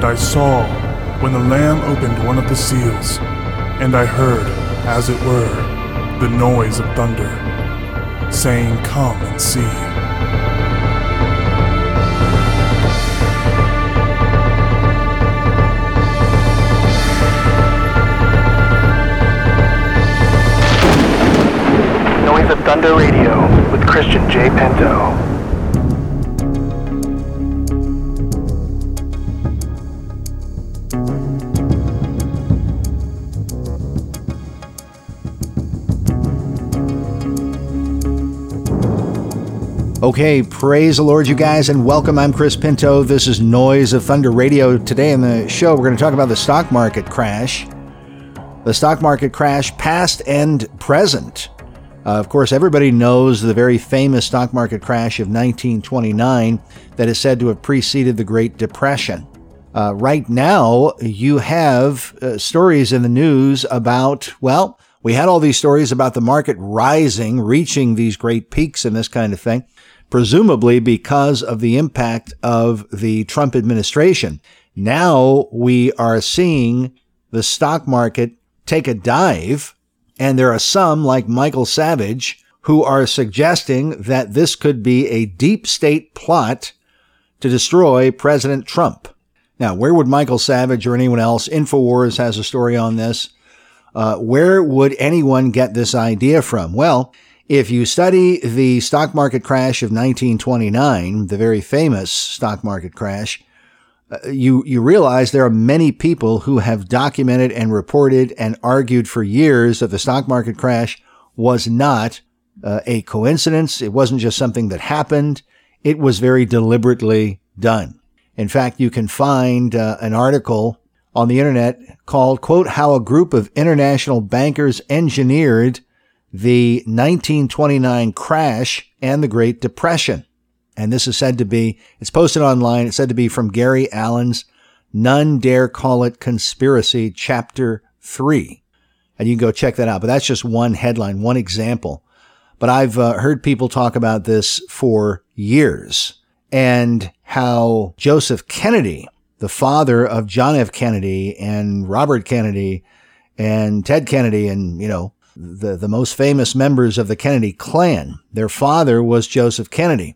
I saw when the Lamb opened one of the seals, and I heard, as it were, the noise of thunder, saying, "Come and see." Noise of Thunder Radio with Christian J. Pinto. Okay, praise the Lord, you guys, and welcome. I'm Chris Pinto. This is Noise of Thunder Radio. Today on the show, we're going to talk about the stock market crash. The stock market crash, past and present. Of course, everybody knows the very famous stock market crash of 1929 that is said to have preceded the Great Depression. Right now, you have stories in the news about, well, we had all these stories about the market rising, reaching these great peaks and this kind of thing, presumably because of the impact of the Trump administration. Now we are seeing the stock market take a dive, and there are some, like Michael Savage, who are suggesting that this could be a deep state plot to destroy President Trump. Now, where would Michael Savage or anyone else, InfoWars has a story on this, where would anyone get this idea from? Well, if you study the stock market crash of 1929, the very famous stock market crash, you realize there are many people who have documented and reported and argued for years that the stock market crash was not a coincidence. It wasn't just something that happened. It was very deliberately done. In fact, you can find an article on the internet called, quote, "How a Group of International Bankers Engineered the 1929 Crash and the Great Depression." And this is said to be, it's posted online, it's said to be from Gary Allen's None Dare Call It Conspiracy, Chapter 3. And you can go check that out. But that's just one headline, one example. But I've heard people talk about this for years, and how Joseph Kennedy, the father of John F. Kennedy and Robert Kennedy and Ted Kennedy and, the most famous members of the Kennedy clan, their father was Joseph Kennedy.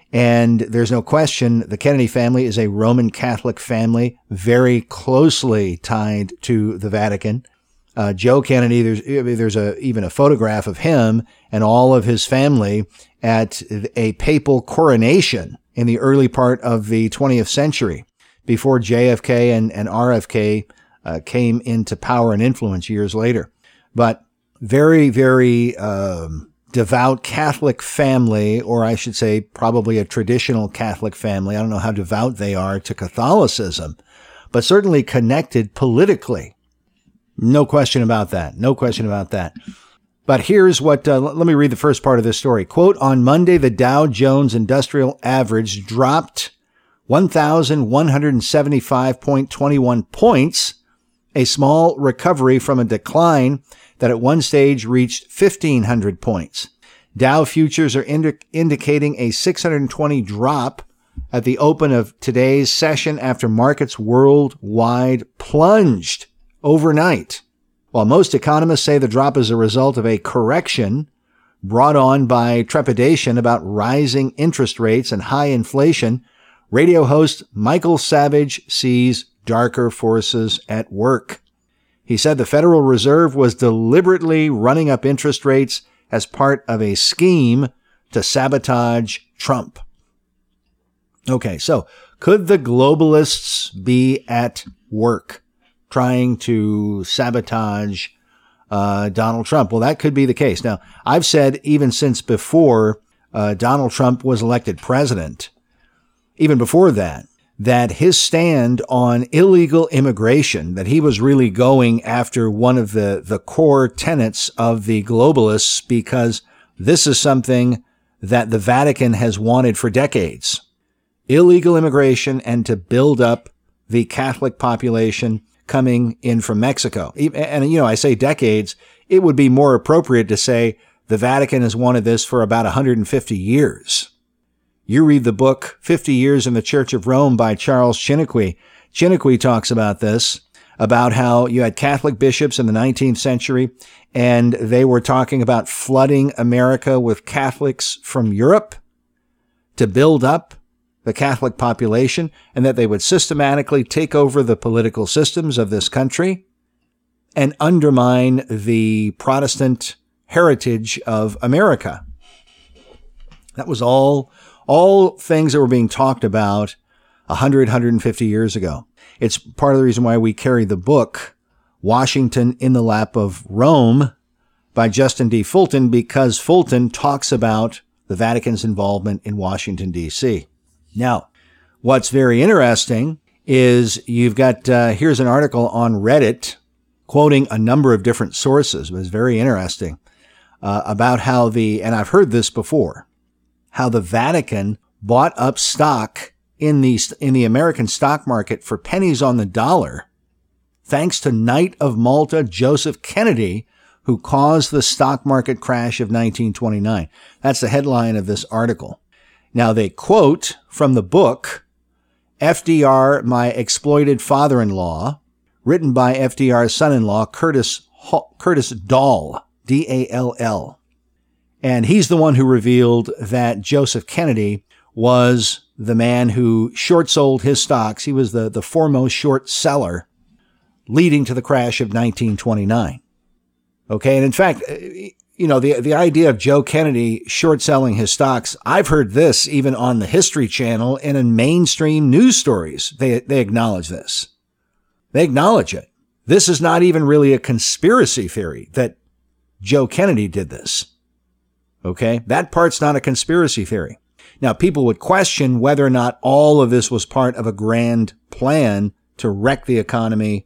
And there's no question the Kennedy family is a Roman Catholic family, very closely tied to the Vatican. Joe Kennedy, there's even a photograph of him and all of his family at a papal coronation in the early part of the 20th century, before JFK and RFK came into power and influence years later. But very, very devout Catholic family, or I should say probably a traditional Catholic family. I don't know how devout they are to Catholicism, but certainly connected politically. No question about that. No question about that. But here's what, let me read the first part of this story. Quote, "On Monday, the Dow Jones Industrial Average dropped 1,175.21 points, a small recovery from a decline that at one stage reached 1,500 points. Dow futures are indicating a 620 drop at the open of today's session after markets worldwide plunged overnight. While most economists say the drop is a result of a correction brought on by trepidation about rising interest rates and high inflation, radio host Michael Savage sees darker forces at work. He said the Federal Reserve was deliberately running up interest rates as part of a scheme to sabotage Trump." Okay, so could the globalists be at work trying to sabotage Donald Trump? Well, that could be the case. Now, I've said even since before Donald Trump was elected president, even before that his stand on illegal immigration, that he was really going after one of the core tenets of the globalists, because this is something that the Vatican has wanted for decades. Illegal immigration, and to build up the Catholic population coming in from Mexico. And, I say decades, it would be more appropriate to say the Vatican has wanted this for about 150 years. You read the book 50 Years in the Church of Rome by Charles Chiniquy. Chiniquy talks about this, about how you had Catholic bishops in the 19th century, and they were talking about flooding America with Catholics from Europe to build up the Catholic population, and that they would systematically take over the political systems of this country and undermine the Protestant heritage of America. That was all things that were being talked about 150 years ago. It's part of the reason why we carry the book, Washington in the Lap of Rome by Justin D. Fulton, because Fulton talks about the Vatican's involvement in Washington, D.C. Now, what's very interesting is you've got, here's an article on Reddit quoting a number of different sources. It was very interesting about how and I've heard this before, how the Vatican bought up stock in the American stock market for pennies on the dollar, thanks to Knight of Malta Joseph Kennedy, who caused the stock market crash of 1929. That's the headline of this article. Now, they quote from the book, FDR, My Exploited Father-in-Law, written by FDR's son-in-law, Curtis Dahl, D-A-L-L. And he's the one who revealed that Joseph Kennedy was the man who short sold his stocks. He was the foremost short seller, leading to the crash of 1929. Okay. And in fact, the idea of Joe Kennedy short selling his stocks, I've heard this even on the History Channel and in mainstream news stories. They acknowledge this. They acknowledge it. This is not even really a conspiracy theory that Joe Kennedy did this. Okay. That part's not a conspiracy theory. Now, people would question whether or not all of this was part of a grand plan to wreck the economy,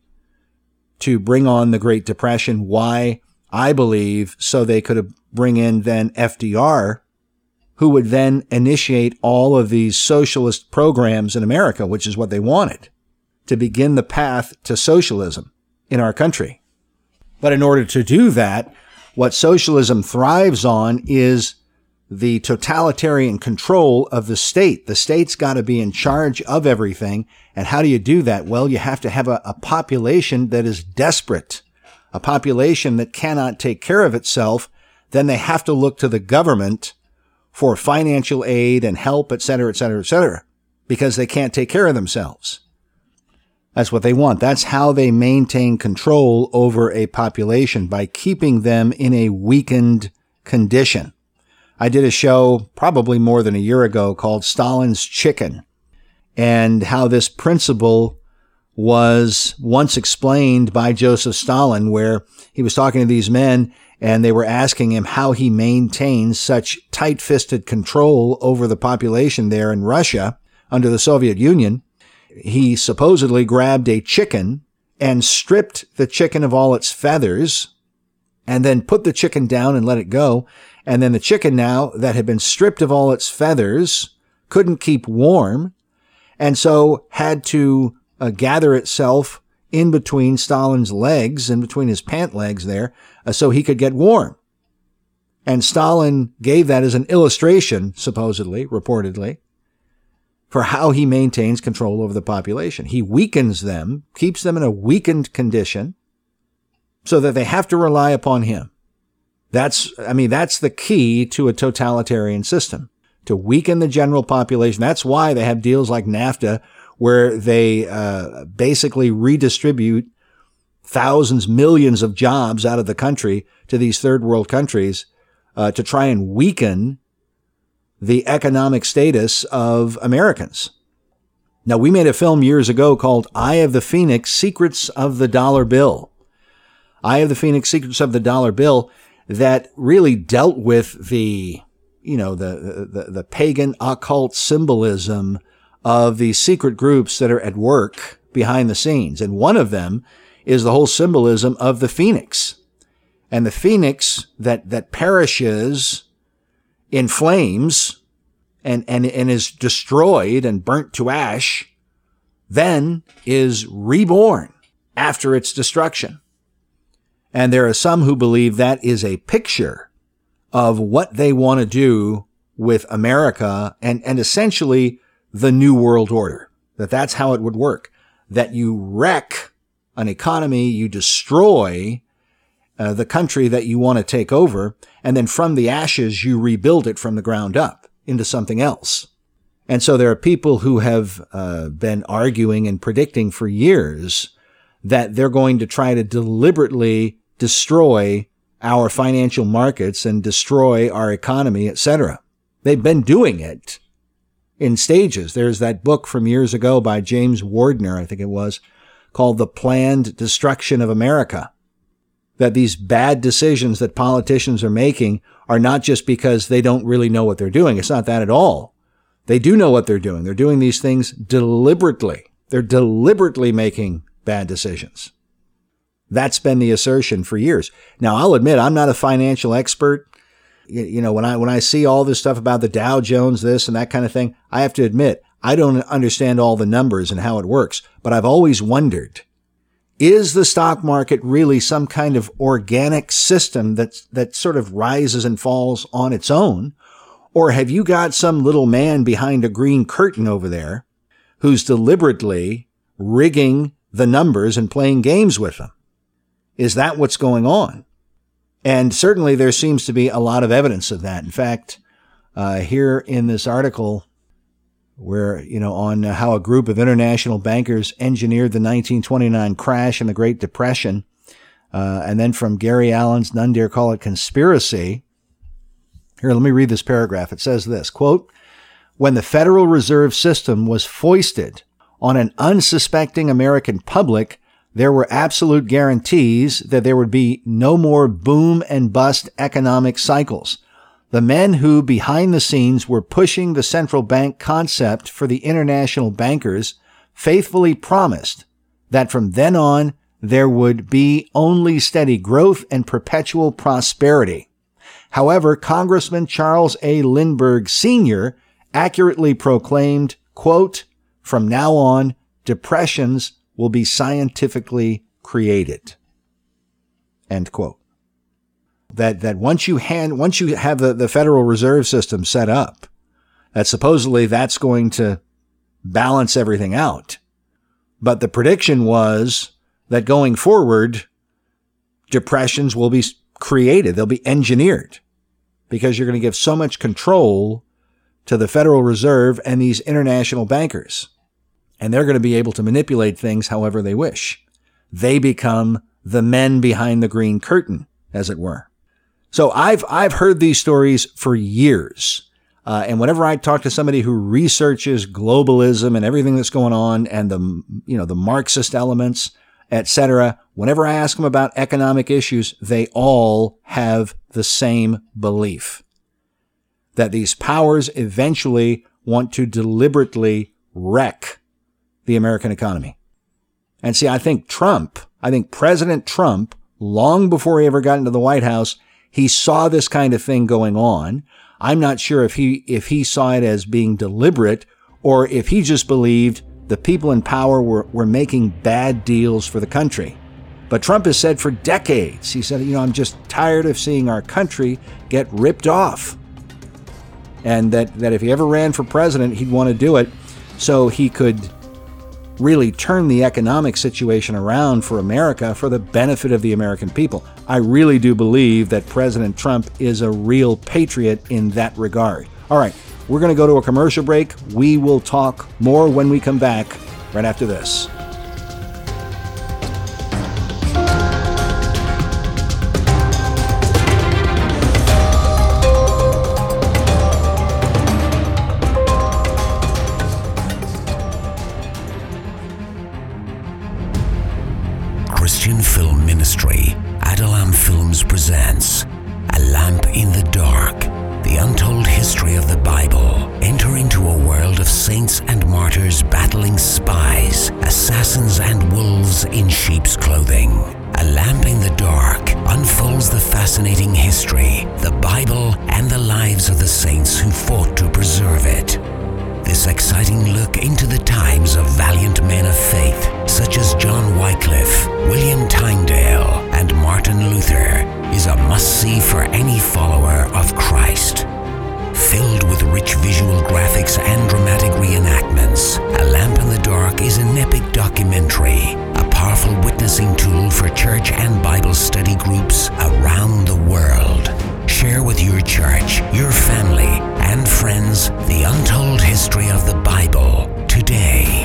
to bring on the Great Depression. Why? I believe so they could bring in then FDR, who would then initiate all of these socialist programs in America, which is what they wanted, to begin the path to socialism in our country. But in order to do that, what socialism thrives on is the totalitarian control of the state. The state's got to be in charge of everything. And how do you do that? Well, you have to have a population that is desperate, a population that cannot take care of itself. Then they have to look to the government for financial aid and help, et cetera, et cetera, et cetera, because they can't take care of themselves. That's what they want. That's how they maintain control over a population, by keeping them in a weakened condition. I did a show probably more than a year ago called Stalin's Chicken, and how this principle was once explained by Joseph Stalin, where he was talking to these men and they were asking him how he maintained such tight-fisted control over the population there in Russia under the Soviet Union. He supposedly grabbed a chicken and stripped the chicken of all its feathers and then put the chicken down and let it go. And then the chicken, now that had been stripped of all its feathers, couldn't keep warm, and so had to gather itself in between Stalin's legs, in between his pant legs there, so he could get warm. And Stalin gave that as an illustration, supposedly, reportedly, for how he maintains control over the population. He weakens them, keeps them in a weakened condition, so that they have to rely upon him. That's the key to a totalitarian system, to weaken the general population. That's why they have deals like NAFTA, where they basically redistribute thousands, millions of jobs out of the country to these third world countries to try and weaken the economic status of Americans. Now, we made a film years ago called Eye of the Phoenix, Secrets of the Dollar Bill. Eye of the Phoenix, Secrets of the Dollar Bill, that really dealt with the pagan occult symbolism of these secret groups that are at work behind the scenes. And one of them is the whole symbolism of the phoenix. And the phoenix that perishes in flames and is destroyed and burnt to ash, then is reborn after its destruction. And there are some who believe that is a picture of what they want to do with America and essentially the New World Order, that's how it would work. that you wreck an economy, you destroy the country that you want to take over, and then from the ashes, you rebuild it from the ground up into something else. And so there are people who have been arguing and predicting for years that they're going to try to deliberately destroy our financial markets and destroy our economy, etc. They've been doing it in stages. There's that book from years ago by James Wardner, I think it was, called The Planned Destruction of America. That these bad decisions that politicians are making are not just because they don't really know what they're doing. It's not that at all. They do know what they're doing. They're doing these things deliberately. They're deliberately making bad decisions. That's been the assertion for years. Now, I'll admit, I'm not a financial expert. You know, when I see all this stuff about the Dow Jones, this and that kind of thing, I have to admit, I don't understand all the numbers and how it works. But I've always wondered, is the stock market really some kind of organic system that sort of rises and falls on its own? Or have you got some little man behind a green curtain over there who's deliberately rigging the numbers and playing games with them? Is that what's going on? And certainly there seems to be a lot of evidence of that. In fact, here in this article, where, on how a group of international bankers engineered the 1929 crash and the Great Depression, and then from Gary Allen's None Dare Call It Conspiracy. Here, let me read this paragraph. It says this, quote, "When the Federal Reserve System was foisted on an unsuspecting American public, there were absolute guarantees that there would be no more boom and bust economic cycles. The men who, behind the scenes, were pushing the central bank concept for the international bankers faithfully promised that from then on, there would be only steady growth and perpetual prosperity. However, Congressman Charles A. Lindbergh Sr. accurately proclaimed, quote, 'From now on, depressions will be scientifically created,' end quote. That once you have the Federal Reserve System set up, that supposedly that's going to balance everything out. But the prediction was that going forward, depressions will be created. They'll be engineered because you're going to give so much control to the Federal Reserve and these international bankers. And they're going to be able to manipulate things however they wish. They become the men behind the green curtain, as it were. So I've heard these stories for years. And whenever I talk to somebody who researches globalism and everything that's going on and the Marxist elements, etc., whenever I ask them about economic issues, they all have the same belief that these powers eventually want to deliberately wreck the American economy. And see, I think President Trump, long before he ever got into the White House, he saw this kind of thing going on. I'm not sure if he saw it as being deliberate or if he just believed the people in power were making bad deals for the country. But Trump has said for decades, he said, I'm just tired of seeing our country get ripped off. And that if he ever ran for president, he'd want to do it so he could really turn the economic situation around for America for the benefit of the American people. I really do believe that President Trump is a real patriot in that regard. All right, we're going to go to a commercial break. We will talk more when we come back right after this. Christian Film Ministry, Adulam Films presents A Lamp in the Dark, the untold history of the Bible. Enter into a world of saints and martyrs battling spies, assassins and wolves in sheep's clothing. A Lamp in the Dark unfolds the fascinating history, the Bible, and the lives of the saints who fought to preserve it. This exciting look into the times of valiant men of faith, such as John Wycliffe, William Tyndale, and Martin Luther, is a must-see for any follower of Christ. Filled with rich visual graphics and dramatic reenactments, A Lamp in the Dark is an epic documentary begins the untold history of the Bible today.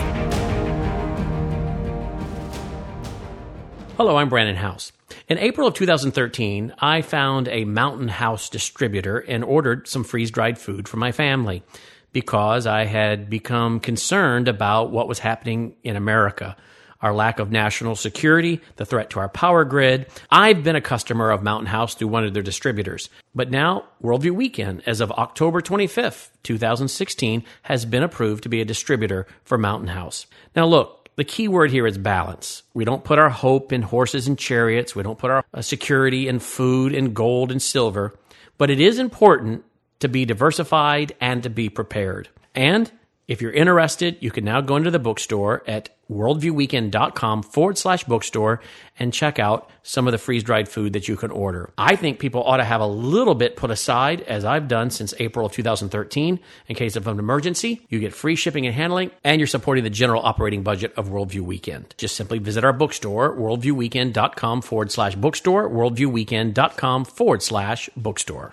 Hello, I'm Brandon House. In April of 2013, I found a Mountain House distributor and ordered some freeze-dried food for my family because I had become concerned about what was happening in America. Our lack of national security, the threat to our power grid. I've been a customer of Mountain House through one of their distributors. But now, Worldview Weekend, as of October 25th, 2016, has been approved to be a distributor for Mountain House. Now look, the key word here is balance. We don't put our hope in horses and chariots. We don't put our security in food and gold and silver. But it is important to be diversified and to be prepared. And if you're interested, you can now go into the bookstore at worldviewweekend.com/bookstore and check out some of the freeze-dried food that you can order. I think people ought to have a little bit put aside, as I've done since April of 2013, in case of an emergency. You get free shipping and handling, and you're supporting the general operating budget of Worldview Weekend. Just simply visit our bookstore, worldviewweekend.com/bookstore, worldviewweekend.com/bookstore.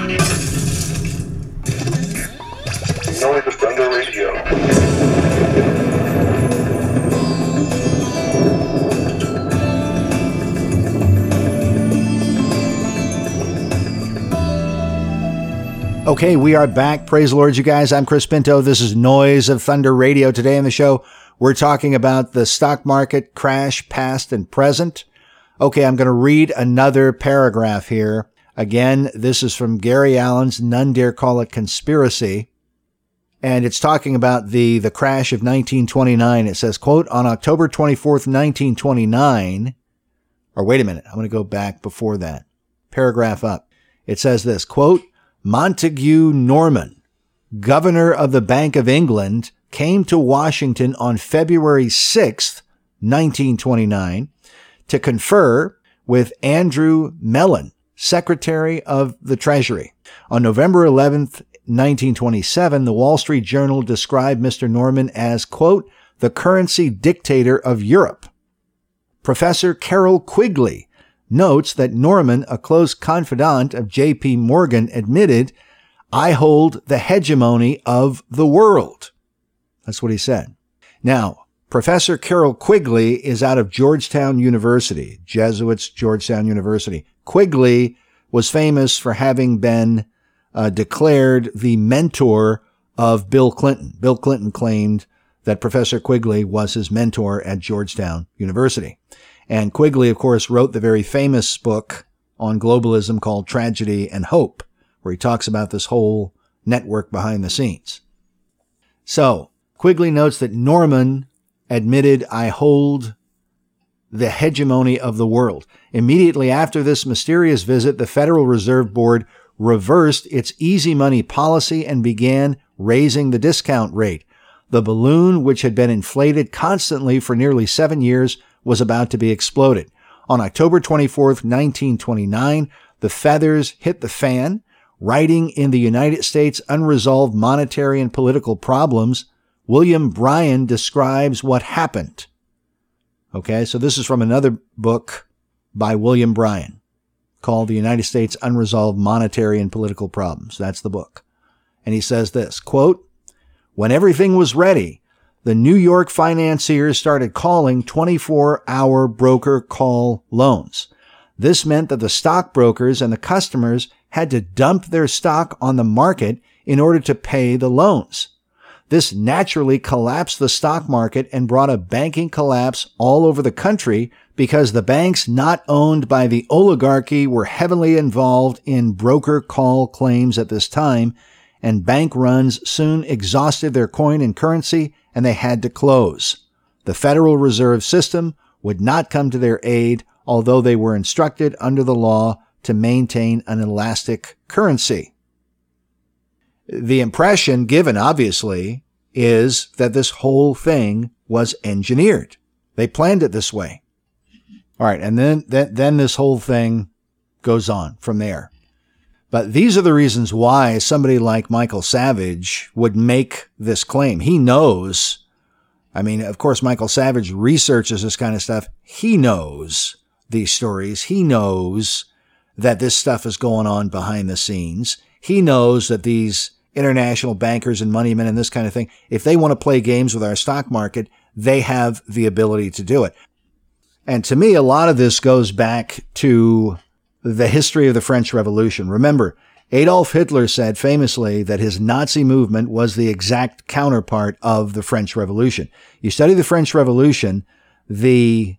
Noise of Thunder Radio. Okay, we are back. Praise the Lord, you guys. I'm Chris Pinto. This is Noise of Thunder Radio. Today on the show, we're talking about the stock market crash, past and present. Okay, I'm going to read another paragraph here. Again, this is from Gary Allen's None Dare Call It Conspiracy. And it's talking about the crash of 1929. It says, quote, on October 24th, 1929, or wait a minute, I'm going to go back before that. Paragraph up. It says this, quote, Montague Norman, governor of the Bank of England, came to Washington on February 6th, 1929, to confer with Andrew Mellon, Secretary of the Treasury. On November 11th, 1927, the Wall Street Journal described Mr. Norman as, quote, the currency dictator of Europe. Professor Carroll Quigley notes that Norman, a close confidant of J.P. Morgan, admitted, I hold the hegemony of the world. That's what he said. Now, Professor Carroll Quigley is out of Georgetown University, Jesuits, Georgetown University. Quigley was famous for having been declared the mentor of Bill Clinton. Bill Clinton claimed that Professor Quigley was his mentor at Georgetown University. And Quigley, of course, wrote the very famous book on globalism called Tragedy and Hope, where he talks about this whole network behind the scenes. So Quigley notes that Norman admitted, I hold the hegemony of the world. Immediately after this mysterious visit, the Federal Reserve Board reversed its easy money policy and began raising the discount rate. The balloon, which had been inflated constantly for nearly 7 years, was about to be exploded. On October 24th, 1929, the feathers hit the fan. Writing in the United States Unresolved Monetary and Political Problems, William Bryan describes what happened. Okay, so this is from another book by William Bryan, called The United States Unresolved Monetary and Political Problems. That's the book. And he says this, quote, when everything was ready, the New York financiers started calling 24-hour broker call loans. This meant that the stockbrokers and the customers had to dump their stock on the market in order to pay the loans. This naturally collapsed the stock market and brought a banking collapse all over the country because the banks not owned by the oligarchy were heavily involved in broker call claims at this time, and bank runs soon exhausted their coin and currency, and they had to close. The Federal Reserve System would not come to their aid, although they were instructed under the law to maintain an elastic currency. The impression given, obviously, is that this whole thing was engineered. They planned it this way. All right, and then this whole thing goes on from there. But these are the reasons why somebody like Michael Savage would make this claim. He knows, I mean, of course, Michael Savage researches this kind of stuff. He knows these stories. He knows that this stuff is going on behind the scenes. He knows that these international bankers and moneymen and this kind of thing, if they want to play games with our stock market, they have the ability to do it. And to me, a lot of this goes back to the history of the French Revolution. Remember, Adolf Hitler said famously that his Nazi movement was the exact counterpart of the French Revolution. You study the French Revolution, when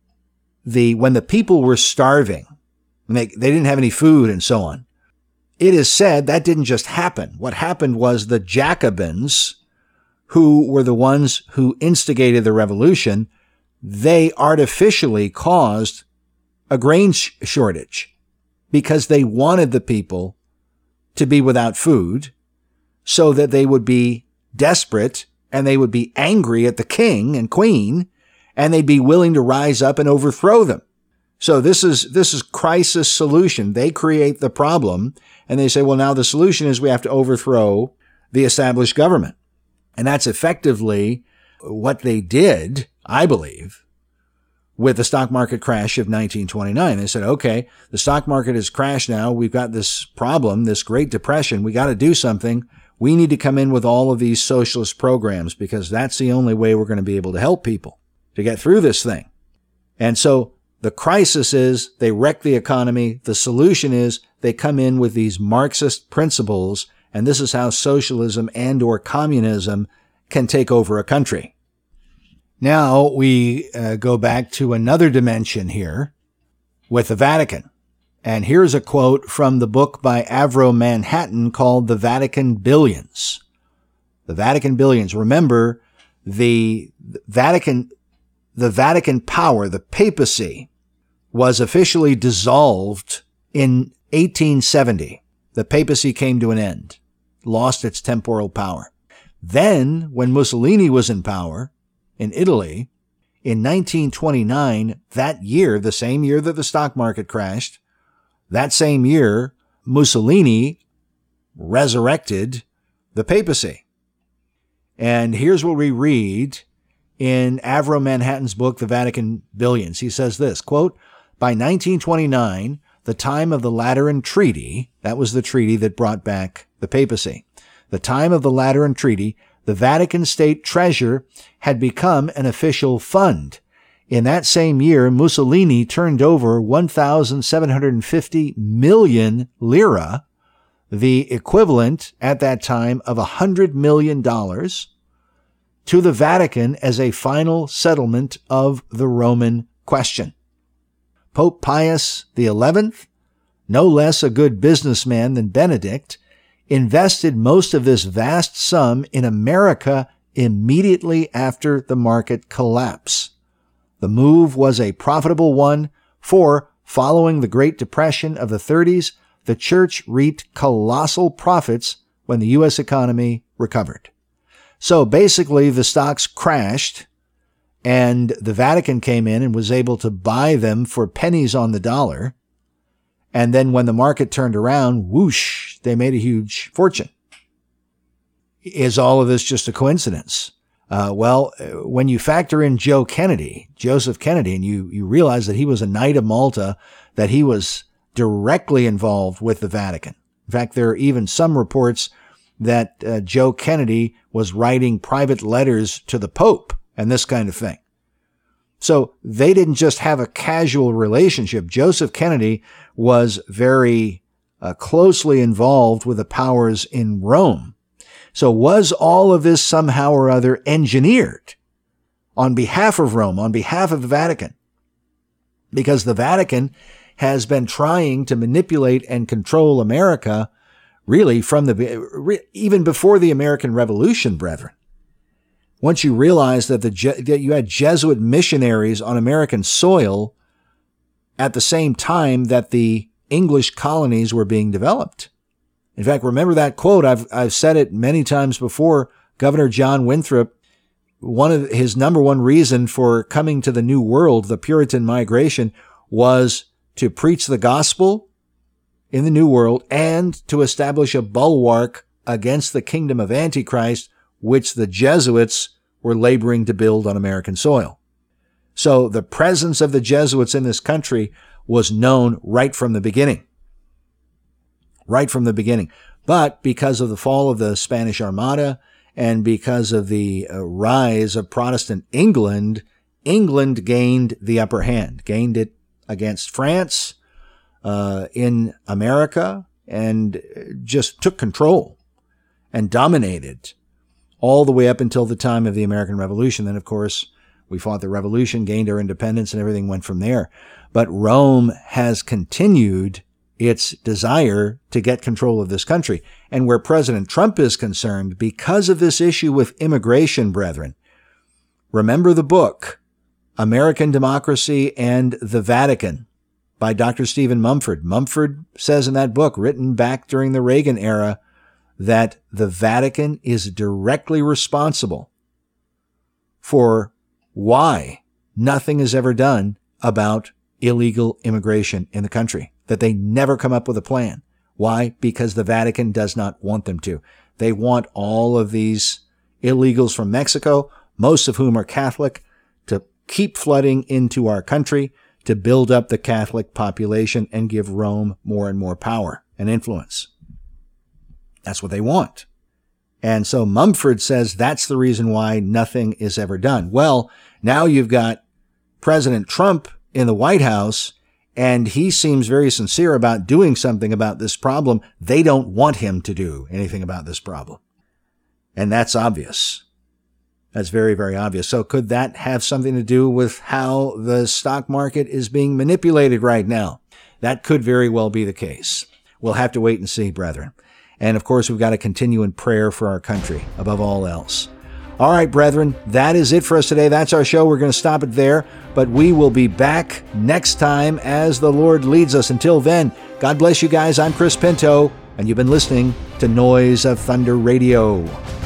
the people were starving, they didn't have any food and so on, it is said that didn't just happen. What happened was the Jacobins, who were the ones who instigated the revolution, they artificially caused a grain shortage because they wanted the people to be without food so that they would be desperate and they would be angry at the king and queen and they'd be willing to rise up and overthrow them. So this is crisis solution. They create the problem and they say, well, now the solution is we have to overthrow the established government. And that's effectively what they did, I believe, with the stock market crash of 1929. They said, okay, the stock market has crashed now. We've got this problem, this Great Depression. We got to do something. We need to come in with all of these socialist programs because that's the only way we're going to be able to help people to get through this thing. And so the crisis is they wreck the economy. The solution is they come in with these Marxist principles, and this is how socialism and or communism can take over a country. Now we go back to another dimension here with the Vatican. And here's a quote from the book by Avro Manhattan called The Vatican Billions. The Vatican Billions. Remember, the Vatican power, the papacy, was officially dissolved in 1870. The papacy came to an end, lost its temporal power. Then, when Mussolini was in power in Italy, in 1929, that year, the same year that the stock market crashed, that same year, Mussolini resurrected the papacy. And here's what we read in Avro Manhattan's book, The Vatican Billions. He says this, quote, by 1929, the time of the Lateran Treaty, that was the treaty that brought back the papacy, the time of the Lateran Treaty, the Vatican State Treasure had become an official fund. In that same year, Mussolini turned over 1,750 million lira, the equivalent at that time of $100 million, to the Vatican as a final settlement of the Roman question. Pope Pius XI, no less a good businessman than Benedict, invested most of this vast sum in America immediately after the market collapse. The move was a profitable one, for following the Great Depression of the 30s, the church reaped colossal profits when the U.S. economy recovered. So basically, the stocks crashed, and the Vatican came in and was able to buy them for pennies on the dollar. And then when the market turned around, whoosh, they made a huge fortune. Is all of this just a coincidence? Well, when you factor in Joseph Kennedy, and you realize that he was a Knight of Malta, that he was directly involved with the Vatican. In fact, there are even some reports that Joe Kennedy was writing private letters to the Pope and this kind of thing. So they didn't just have a casual relationship. Joseph Kennedy was very closely involved with the powers in Rome. So was all of this somehow or other engineered on behalf of Rome, on behalf of the Vatican? Because the Vatican has been trying to manipulate and control America really from even before the American Revolution, brethren. Once you realize that that you had Jesuit missionaries on American soil at the same time that the English colonies were being developed. In fact, remember that quote. I've said it many times before. Governor John Winthrop, one of his number one reason for coming to the New World, the Puritan migration, was to preach the gospel in the New World and to establish a bulwark against the kingdom of Antichrist, which the Jesuits were laboring to build on American soil. So the presence of the Jesuits in this country was known right from the beginning. Right from the beginning. But because of the fall of the Spanish Armada and because of the rise of Protestant England, England gained the upper hand, gained it against France in America, and just took control and dominated all the way up until the time of the American Revolution. Then, of course, we fought the revolution, gained our independence, and everything went from there. But Rome has continued its desire to get control of this country. And where President Trump is concerned, because of this issue with immigration, brethren, remember the book, American Democracy and the Vatican, by Dr. Stephen Mumford. Mumford says in that book, written back during the Reagan era, that the Vatican is directly responsible for why nothing is ever done about illegal immigration in the country, that they never come up with a plan. Why? Because the Vatican does not want them to. They want all of these illegals from Mexico, most of whom are Catholic, to keep flooding into our country, to build up the Catholic population and give Rome more and more power and influence. That's what they want. And so Mumford says that's the reason why nothing is ever done. Well, now you've got President Trump in the White House, and he seems very sincere about doing something about this problem. They don't want him to do anything about this problem. And that's obvious. That's very, very obvious. So could that have something to do with how the stock market is being manipulated right now? That could very well be the case. We'll have to wait and see, brethren. And of course, we've got to continue in prayer for our country above all else. All right, brethren, that is it for us today. That's our show. We're going to stop it there, but we will be back next time as the Lord leads us. Until then, God bless you guys. I'm Chris Pinto, and you've been listening to Noise of Thunder Radio.